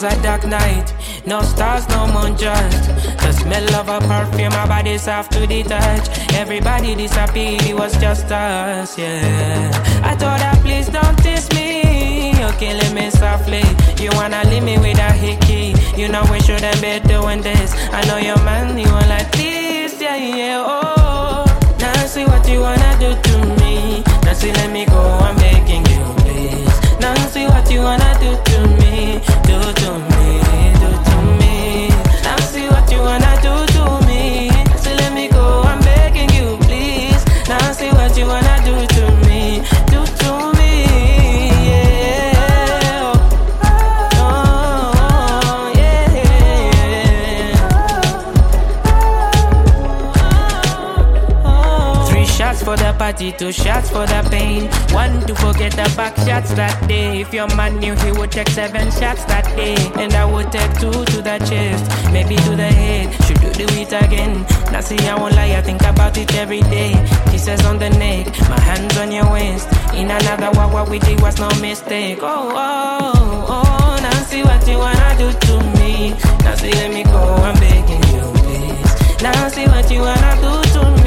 was a dark night. No stars, no moon, just the smell of a perfume. My body soft to the touch. Everybody disappeared, it was just us, yeah. I told her, please don't diss me. You're killing me softly. You wanna leave me with a hickey. You know we shouldn't be doing this. I know your man, you want like this, yeah, yeah, oh. Now see what you wanna do to me. Now see, let me go, I'm begging you, please. Now see what you wanna do to me. Do to me, do to me. Now see what you wanna do to me. Now see, let me go, I'm begging you, please. Now see what you wanna do to me. Do to me, yeah. Oh, yeah. 3 shots for the party, 2 shots for the pain. 1 to forget the back shots that day. If your man knew, he would take 7 shots that day. And I would take 2 to the chest, maybe to the head. Should you do it again? Now see, I won't lie, I think about it every day. Kisses on the neck, my hands on your waist. In another walk, what we did was no mistake. Oh, oh, oh, now see what you wanna do to me. Now see, let me go, I'm begging you, please. Now see what you wanna do to me.